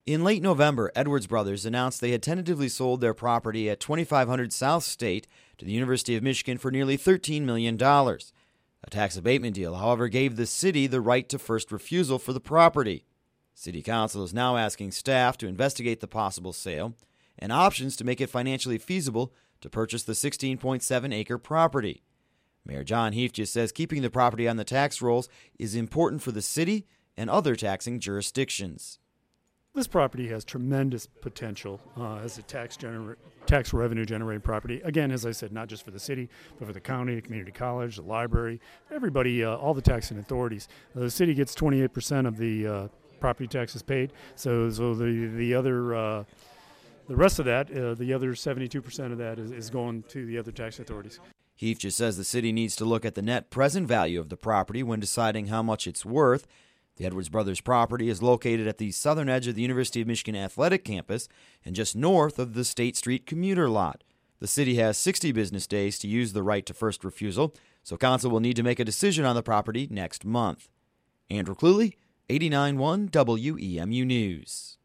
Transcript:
In late November, Edwards Brothers announced they had tentatively sold their property at 2500 South State to the University of Michigan for nearly $13 million. A tax abatement deal, however, gave the city the right to first refusal for the property. City Council is now asking staff to investigate the possible sale and options to make it financially feasible to purchase the 16.7-acre property. Mayor John Heifje says keeping the property on the tax rolls is important for the city and other taxing jurisdictions. This property has tremendous potential as a tax revenue generating property. Again, as I said, not just for the city, but for the county, the community college, the library, everybody, all the taxing authorities. The city gets 28% of the property taxes paid. So the rest of that, the other 72% of that is going to the other tax authorities. Heifje says the city needs to look at the net present value of the property when deciding how much it's worth. The Edwards Brothers property is located at the southern edge of the University of Michigan Athletic Campus and just north of the State Street commuter lot. The city has 60 business days to use the right to first refusal, so council will need to make a decision on the property next month. Andrew Cluley, 89.1 WEMU News.